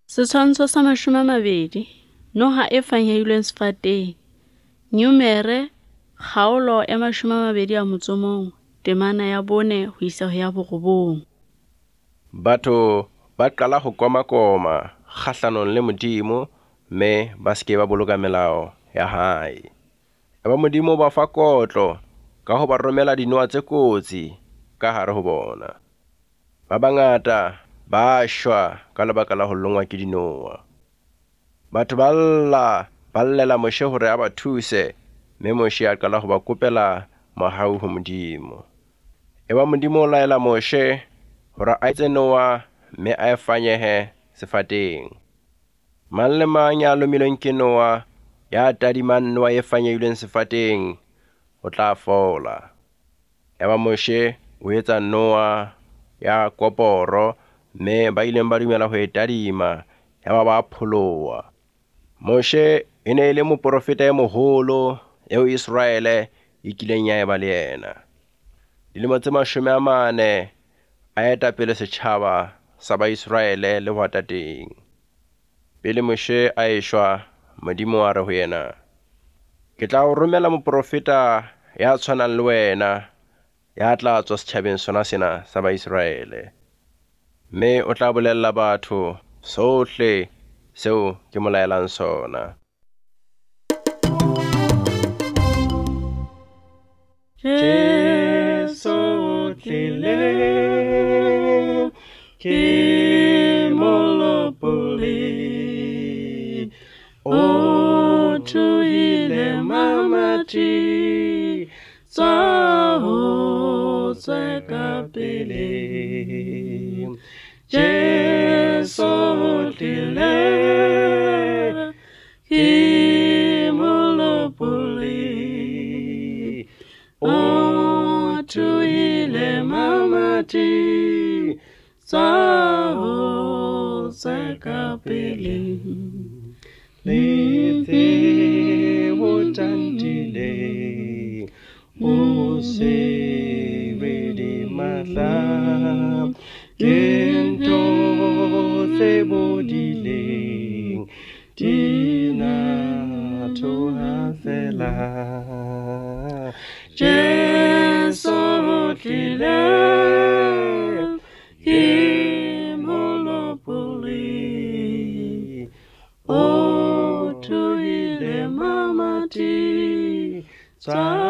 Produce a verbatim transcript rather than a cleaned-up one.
Setshwantsho sa mashome a mabedi. Noha e fanyehilweng sefateng. Nyumere, kgaolo ya mashome a mabedi a motso mong, temana ya bone ho isa ho ya borobong. Batho ba qala ho komakoma kgahlanong le Modimo, mme ba se ke ba boloka melao ya hae. Eba Modimo ba fa kotlo ka ho ba romela dinoa tse kotsi ka hare ho bona. Ba bangata ba shwa ka lebaka la ho longwa ke dinoa. Batho ba lla ba llela Moshe hore a ba thuse, mme Moshe a qala ho ba kopela mahau ho Modimo. Eba Modimo o laela Moshe hore a etse Noa, mme a e fanyehe sefateng. Mang le mang ya lomilweng ke Noa, ya tadimang Noa e fanyehilweng sefateng, o tla fola. Eba Moshe o etsa Noa ya koporo, mme ba ileng ba dumela ho e tadima, yaba ba pholoha. Moshe e ne e le moprofeta e moholo eo Israele e kileng ya eba le yena. Dilemo tse mashome a mane a etapele setjhaba sa ba Israele le ho tateng. Pele Moshe a eshwa, Modimo a re ho yena, ke tla o romela moprofeta ya tshwanang le wena, ya tla tswa setjhabeng sona sena sa ba Israele, mme o tla bolella batho sohle seo ke mo laelang sona. Jesu tlile ke molopole, o thuhile mamati tsa ho tsweka pele. Jesu tlile ke molopole, o thuhile mamati tsa ho tsweka pele. Lethe ho tantile o se di matla, kento se bodileng tina toha fela. Jesu tlile ke molopole, o thuhile mamati tsa